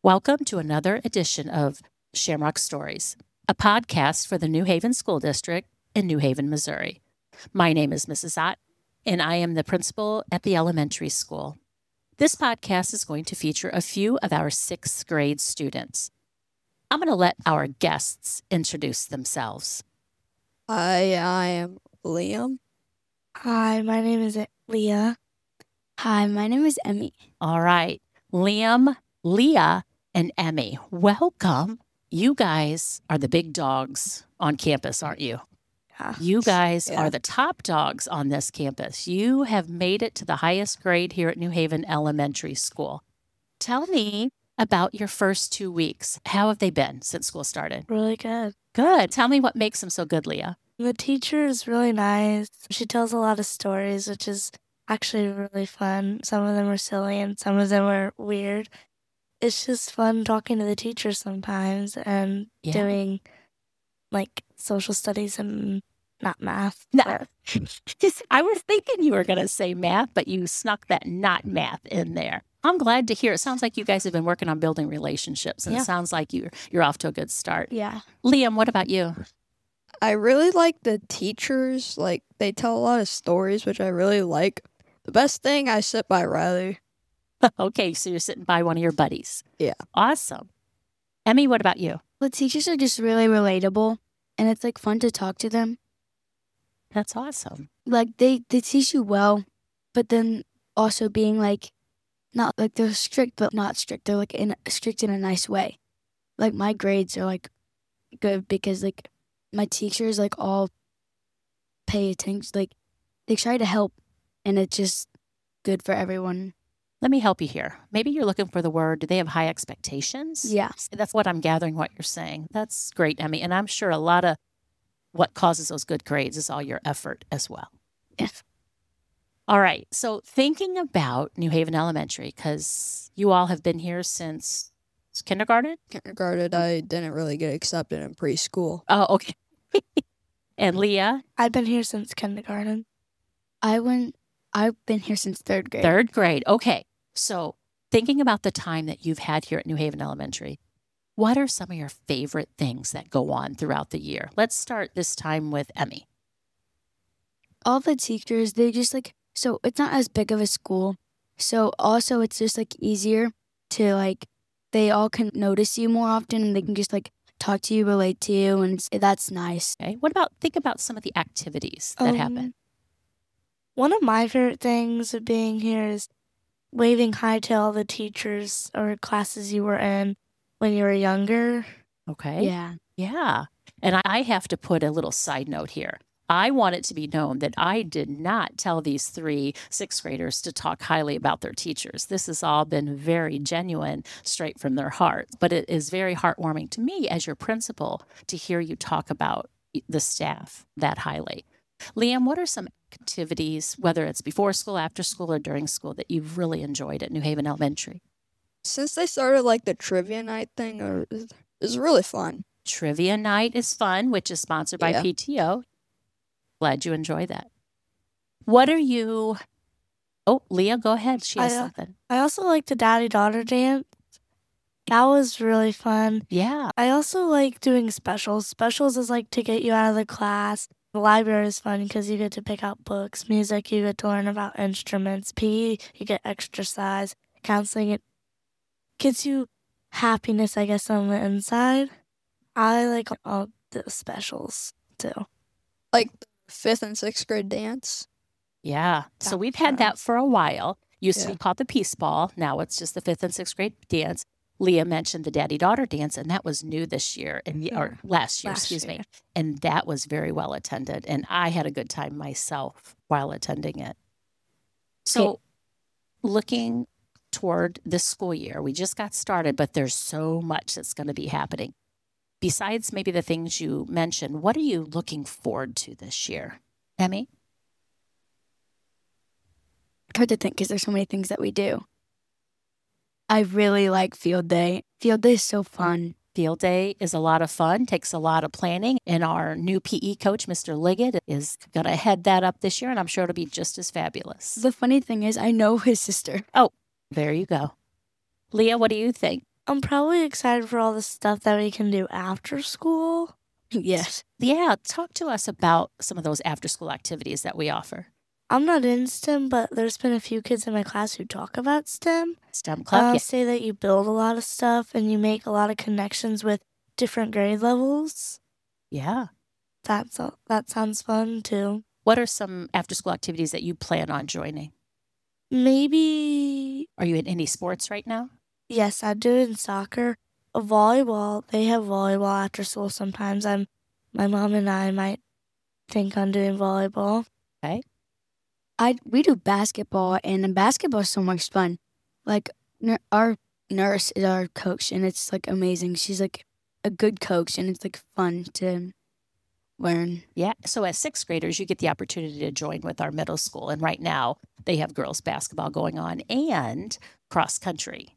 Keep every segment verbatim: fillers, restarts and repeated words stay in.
Welcome to another edition of Shamrock Stories, a podcast for the New Haven School District in New Haven, Missouri. My name is Missus Ott, and I am the principal at the elementary school. This podcast is going to feature a few of our sixth grade students. I'm going to let our guests introduce themselves. Hi, I am Liam. Hi, my name is Leah. Hi, my name is Emmy. All right, Liam, Leah, and Emmy, welcome. You guys are the big dogs on campus, aren't you? Yeah. You guys Yeah. are the top dogs on this campus. You have made it to the highest grade here at New Haven Elementary School. Tell me about your first two weeks. How have they been since school started? Really good. Good. Tell me what makes them so good, Leah. The teacher is really nice. She tells a lot of stories, which is actually really fun. Some of them are silly and some of them are weird. It's just fun talking to the teacher sometimes and Yeah. doing like social studies and not math. No. but- Just, I was thinking you were going to say math, but you snuck that not math in there. I'm glad to hear. It sounds like you guys have been working on building relationships, and Yeah. it sounds like you're, you're off to a good start. Yeah. Liam, what about you? I really like the teachers. Like, they tell a lot of stories, which I really like. The best thing, I sit by Riley. Okay, so you're sitting by one of your buddies. Yeah. Awesome. Emmy, what about you? The teachers are just really relatable, and it's like fun to talk to them. That's awesome. Like they, they teach you well, but then also being like, not like they're strict, but not strict. They're like in strict in a nice way. Like my grades are like good because like my teachers like all pay attention. Like they try to help, and it's just good for everyone. Let me help you here. Maybe you're looking for the word, do they have high expectations? Yeah. That's what I'm gathering what you're saying. That's great, Emmy. And I'm sure a lot of what causes those good grades is all your effort as well. Yes. All right. So thinking about New Haven Elementary, because you all have been here since kindergarten? Kindergarten, I didn't really get accepted in preschool. Oh, okay. And Leah, I've been here since kindergarten. I went. I've been here since third grade. third grade. Okay. So thinking about the time that you've had here at New Haven Elementary, what are some of your favorite things that go on throughout the year? Let's start this time with Emmy. All the teachers, they just like, so it's not as big of a school. So also it's just like easier to like, they all can notice you more often and they can just like talk to you, relate to you. And it's, that's nice. Okay. What about, think about some of the activities that Um, happen. One of my favorite things of being here is waving hi to all the teachers or classes you were in when you were younger. Okay. Yeah. Yeah. And I- I have to put a little side note here. I want it to be known that I did not tell these three sixth graders to talk highly about their teachers. This has all been very genuine, straight from their hearts. But it is very heartwarming to me as your principal to hear you talk about the staff that highly. Liam, what are some activities, whether it's before school, after school, or during school, that you've really enjoyed at New Haven Elementary? Since they started, like, the trivia night thing, or it's really fun. Trivia night is fun, which is sponsored by Yeah. P T O. Glad you enjoy that. What are you? Oh, Leah, go ahead. She has I, uh, something. I also like the daddy-daughter dance. That was really fun. Yeah. I also like doing specials. Specials is like to get you out of the class. The library is fun because you get to pick out books. Music, you get to learn about instruments. P E, you get exercise. Counseling, it gives you happiness, I guess, on the inside. I like all the specials too. Like, the fifth and sixth grade dance. Yeah. So That we've was had fun. that for a while. Used to Yeah. be called the Peace Ball. Now it's just the fifth and sixth grade dance. Leah mentioned the daddy daughter dance, and that was new this year, and Yeah. or last year, Last excuse me. year. And that was very well attended, and I had a good time myself while attending it. So, looking toward this school year, we just got started, but there's so much that's going to be happening. Besides maybe the things you mentioned, what are you looking forward to this year, Emmy? It's hard to think because there's so many things that we do. I really like field day. Field day is so fun. Field day is a lot of fun, takes a lot of planning, and our new P E coach, Mister Liggett, is going to head that up this year, and I'm sure it'll be just as fabulous. The funny thing is, I know his sister. There you go. Leah, what do you think? I'm probably excited for all the stuff that we can do after school. Yes. Yeah, talk to us about some of those after school activities that we offer. I'm not in STEM, but there's been a few kids in my class who talk about STEM. STEM Club, I'll yeah. say that you build a lot of stuff and you make a lot of connections with different grade levels. Yeah. That's a, that sounds fun too. What are some after school activities that you plan on joining? Maybe, Are you in any sports right now? yes, I do it in soccer. A volleyball, they have volleyball after school sometimes. I'm, my mom and I might think on doing volleyball. Okay. I we do basketball, and then basketball is so much fun. Like nur- our nurse is our coach, and it's like amazing. She's like a good coach, and it's like fun to learn. Yeah. So as sixth graders, you get the opportunity to join with our middle school. And right now they have girls basketball going on and cross country.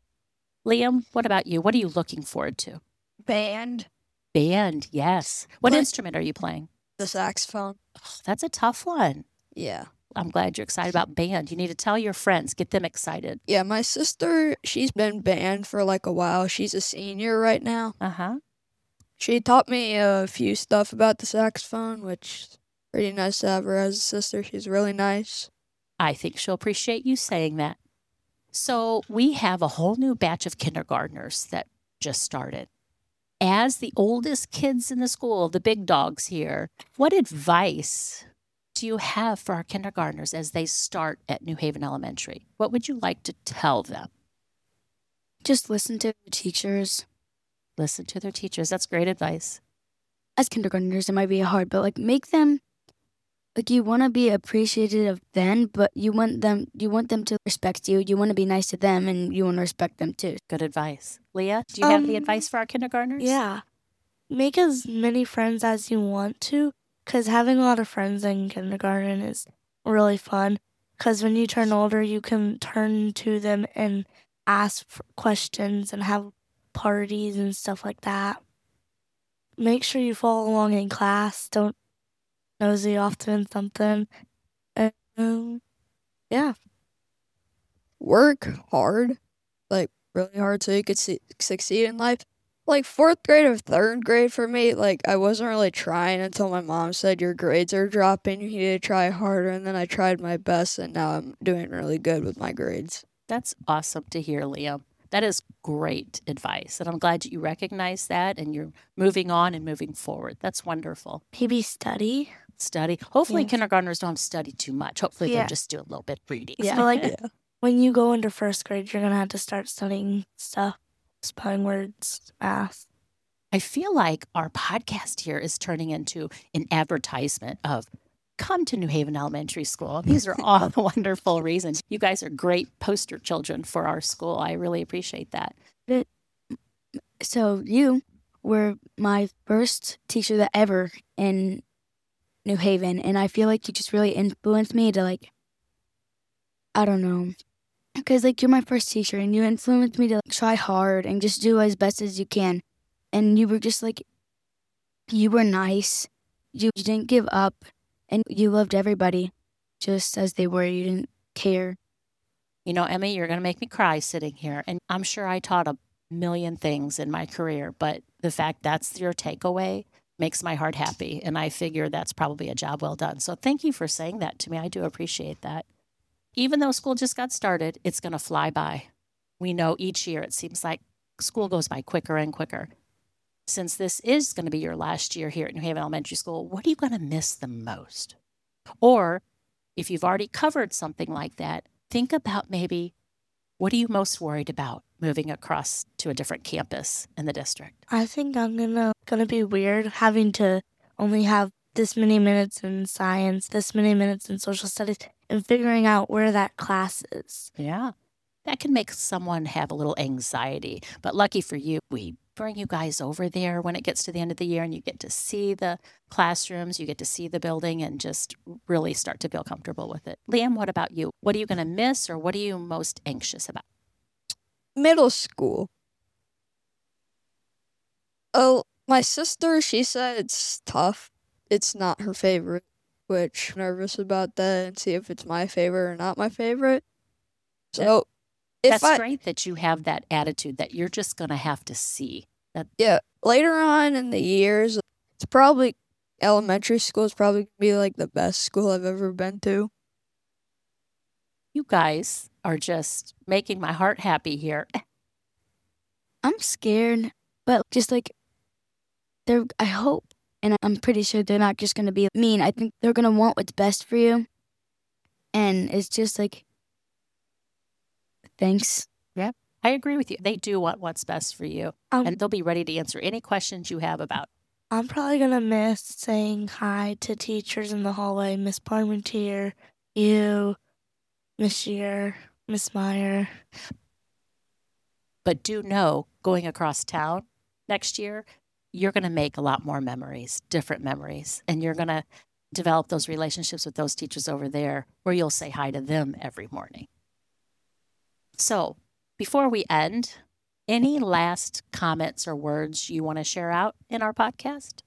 Liam, what about you? What are you looking forward to? Band, Band, yes. What Play- instrument are you playing? the saxophone. Oh, that's a tough one. Yeah. I'm glad you're excited about band. You need to tell your friends, get them excited. Yeah, my sister, she's been banned for like a while. She's a senior right now. Uh-huh. She taught me a few stuff about the saxophone, which is pretty nice to have her as a sister. She's really nice. I think she'll appreciate you saying that. So we have a whole new batch of kindergartners that just started. As the oldest kids in the school, the big dogs here, what advice do you have for our kindergartners as they start at New Haven Elementary? What would you like to tell them? Just listen to the teachers. Listen to their teachers. That's great advice. As kindergartners, it might be hard, but like make them like you want to be appreciative of them, but you want them you want them to respect you. You want to be nice to them, and you want to respect them too. Good advice. Leah, do you have any Um, advice for our kindergartners? Yeah. Make as many friends as you want to, because having a lot of friends in kindergarten is really fun. Because when you turn older, you can turn to them and ask for questions and have parties and stuff like that. Make sure you follow along in class. Don't nosy off doing something. And, um, yeah. Work hard, like really hard, so you could su- succeed in life. Like fourth grade or third grade for me, like I wasn't really trying until my mom said your grades are dropping. You need to try harder, and then I tried my best, and now I'm doing really good with my grades. That's awesome to hear, Liam. That is great advice. And I'm glad you recognize that and you're moving on and moving forward. That's wonderful. Maybe study. Study. Hopefully, Yes. kindergartners don't study too much. Hopefully, Yeah. they'll just do a little bit of reading. Yeah. But like when you go into first grade, you're going to have to start studying stuff, spelling words, math. I feel like our podcast here is turning into an advertisement of come to New Haven Elementary School. These are all the wonderful reasons. You guys are great poster children for our school. I really appreciate that. So you were my first teacher that ever in New Haven, and I feel like you just really influenced me to like, I don't know, because like you're my first teacher, and you influenced me to like, try hard and just do as best as you can, and you were just like, you were nice, you, you didn't give up, and you loved everybody just as they were. You didn't care. You know, Emmy, you're going to make me cry sitting here. And I'm sure I taught a million things in my career, but the fact that's your takeaway makes my heart happy. And I figure that's probably a job well done. So thank you for saying that to me. I do appreciate that. Even though school just got started, it's going to fly by. We know each year it seems like school goes by quicker and quicker. Since this is going to be your last year here at New Haven Elementary School, what are you going to miss the most? Or if you've already covered something like that, think about maybe what are you most worried about moving across to a different campus in the district? I think I'm gonna gonna be weird having to only have this many minutes in science, this many minutes in social studies, and figuring out where that class is. Yeah, that can make someone have a little anxiety. But lucky for you, we bring you guys over there when it gets to the end of the year and you get to see the classrooms, you get to see the building and just really start to feel comfortable with it. Liam, what about you? What are you going to miss or what are you most anxious about? Middle school. Oh, my sister, she said it's tough. It's not her favorite, which I'm nervous about that and see if it's my favorite or not my favorite. So if That's I great that you have that attitude that you're just going to have to see. That yeah, later on in the years, it's probably elementary school is probably gonna be like the best school I've ever been to. you guys are just making my heart happy here. I'm scared, but just like they're, I hope, and I'm pretty sure they're not just gonna be mean. I think they're gonna want what's best for you, and it's just like, thanks. I agree with you. They do want what's best for you, Um, and they'll be ready to answer any questions you have about. I'm probably gonna miss saying hi to teachers in the hallway, Miss Parmentier, you, Miss Shear, Miss Meyer. But do know, going across town next year, you're going to make a lot more memories, different memories, and you're going to develop those relationships with those teachers over there where you'll say hi to them every morning. So, before we end, any last comments or words you want to share out in our podcast?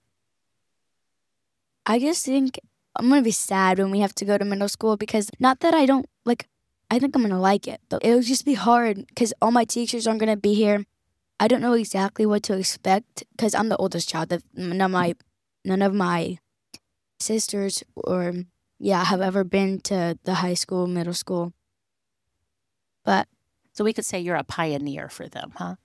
I just think I'm gonna be sad when we have to go to middle school because not that I don't like. I think I'm gonna like it, but it'll just be hard because all my teachers aren't gonna be here. I don't know exactly what to expect because I'm the oldest child. That none of my none of my sisters or yeah have ever been to the high school, middle school. But So we could say you're a pioneer for them, huh?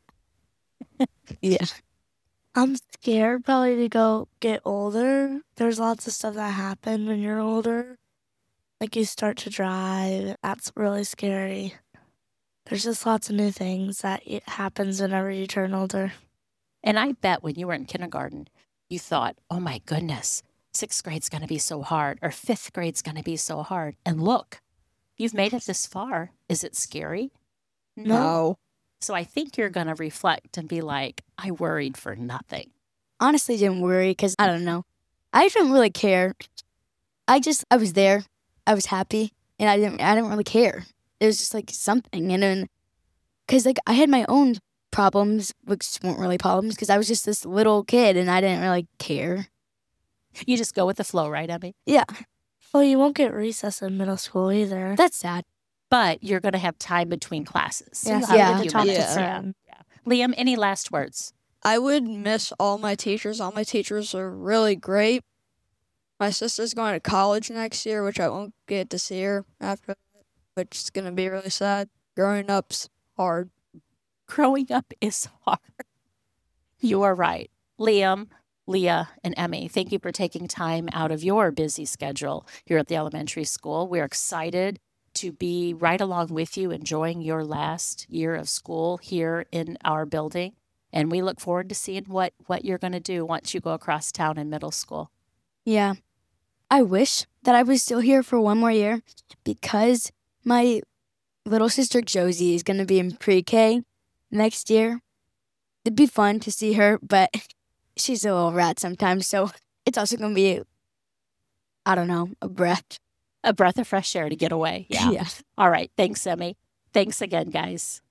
yeah, I'm scared probably to go get older. There's lots of stuff that happen when you're older. Like you start to drive. That's really scary. There's just lots of new things that it happens whenever you turn older. And I bet when you were in kindergarten, you thought, oh my goodness, sixth grade's going to be so hard, or fifth grade's going to be so hard. And look, you've made it this far. Is it scary? No. So I think you're going to reflect and be like, I worried for nothing. honestly didn't worry because I don't know. I didn't really care. I just I was there. I was happy, and I didn't I didn't really care. It was just like something, and then because like I had my own problems, which weren't really problems, because I was just this little kid, and I didn't really care. You just go with the flow, right, Emmy? Yeah, Well, you won't get recess in middle school either. that's sad. But you're going to have time between classes. So Yeah, you'll so have you Yeah. a get to few talk to minutes. Yeah. friends. Yeah. Liam, any last words? I would miss all my teachers. All my teachers are really great. My sister's going to college next year, which I won't get to see her after that, which is going to be really sad. Growing up's hard. Growing up is hard. You are right. Liam, Leah, and Emmy, thank you for taking time out of your busy schedule here at the elementary school. We're excited to be right along with you, enjoying your last year of school here in our building. And we look forward to seeing what, what you're going to do once you go across town in middle school. Yeah, I wish that I was still here for one more year because my little sister Josie is gonna be in pre-K next year. It'd be fun to see her, but she's a little rat sometimes, so it's also gonna be, I don't know, a breath. A breath of fresh air to get away. Yeah. yeah. All right. Thanks, Emmy. Thanks again, guys.